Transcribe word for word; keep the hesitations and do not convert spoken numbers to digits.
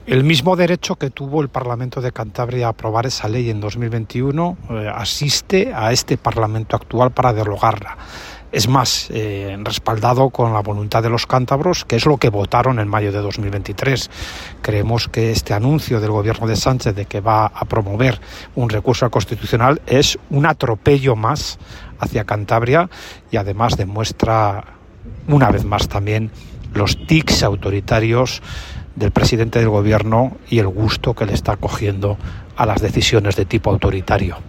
El mismo derecho que tuvo el Parlamento de Cantabria a aprobar esa ley en dos mil veintiuno eh, asiste a este Parlamento actual para derogarla. Es más, eh, respaldado con la voluntad de los cántabros, que es lo que votaron en mayo de dos mil veintitrés. Creemos que este anuncio del gobierno de Sánchez de que va a promover un recurso al Constitucional es un atropello más hacia Cantabria y además demuestra una vez más también los tics autoritarios del presidente del gobierno y el gusto que le está cogiendo a las decisiones de tipo autoritario.